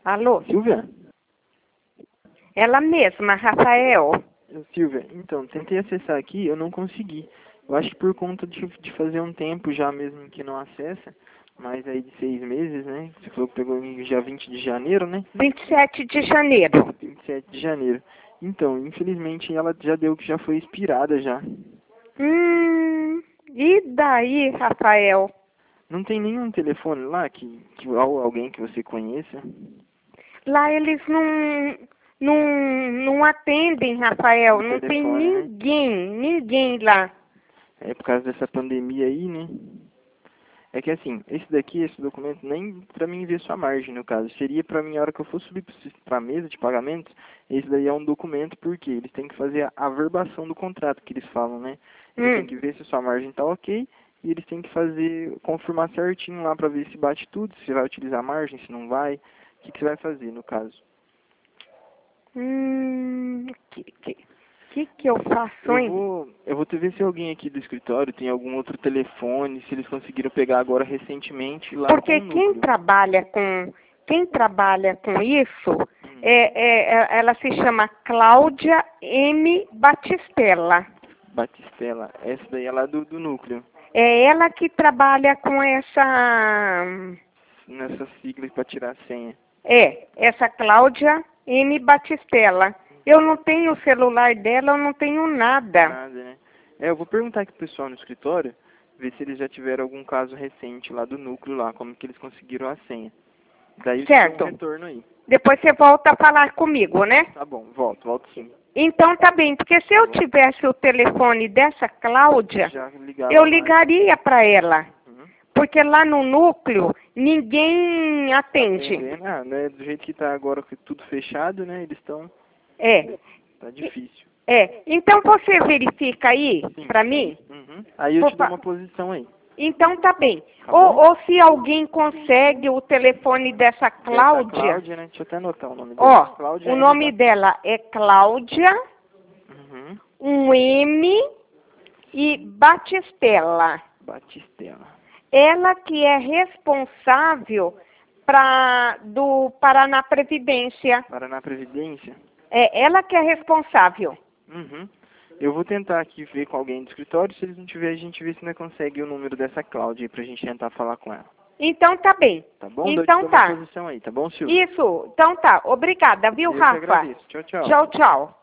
Alô? Silvia? Ela mesma, Rafael. Silvia, então, tentei acessar aqui, eu não consegui. Eu acho que por conta de fazer um tempo já mesmo que não acessa, mas aí de 6 meses, né? Você falou que pegou em dia 20 de janeiro, né? 27 de janeiro. 27 de janeiro. Então, infelizmente ela já deu que já foi expirada já. E daí, Rafael? Não tem nenhum telefone lá que alguém que você conheça? Lá eles não atendem, Rafael. Não tem Telefone, né? ninguém lá. É por causa dessa pandemia aí, né? É que assim, esse documento, nem pra mim ver sua margem, no caso. Seria pra mim, a hora que eu for subir pra mesa de pagamentos, esse daí é um documento, porque eles têm que fazer a averbação do contrato, que eles falam, né? Eles têm que ver se sua margem tá ok, e eles têm que confirmar certinho lá pra ver se bate tudo, se vai utilizar a margem, se não vai. O que você vai fazer, no caso? Que eu faço, hein? Eu vou ver se alguém aqui do escritório tem algum outro telefone, se eles conseguiram pegar agora recentemente lá Porque com o núcleo. quem trabalha com isso, ela se chama Cláudia M. Batistella. Batistella, essa daí é lá do núcleo. É ela que trabalha com Nessa sigla para tirar a senha. essa Cláudia M. Batistella. Eu não tenho o celular dela, eu não tenho nada. Nada, né? Eu vou perguntar aqui pro pessoal no escritório, ver se eles já tiveram algum caso recente lá do núcleo lá, como que eles conseguiram a senha. Daí você tem um retorno aí. Depois você volta a falar comigo, né? Tá bom, volto sim. Então tá bem, porque se eu tivesse o telefone dessa Cláudia, eu ligaria para ela. Porque lá no núcleo, ninguém atende. Né? Do jeito que tá agora, tudo fechado, né? Eles estão... Tá difícil. Então você verifica aí, para mim? Aí eu te dou uma posição aí. Então tá bem. Tá ou se alguém consegue o telefone dessa Cláudia... Cláudia, né? Deixa eu até anotar o nome dela. O nome dela é Cláudia, um M e Batistella. Ela que é responsável do Paraná Previdência. Paraná Previdência? É ela que é responsável. Eu vou tentar aqui ver com alguém do escritório, se eles não tiverem, a gente vê se não consegue o número dessa Cláudia aí pra gente tentar falar com ela. Então tá bem. Tá bom? Então tá. Uma posição aí, tá bom, Silvia? Isso, então tá. Obrigada, viu, Eu Rafa? que agradeço. Tchau, tchau. Tchau, tchau.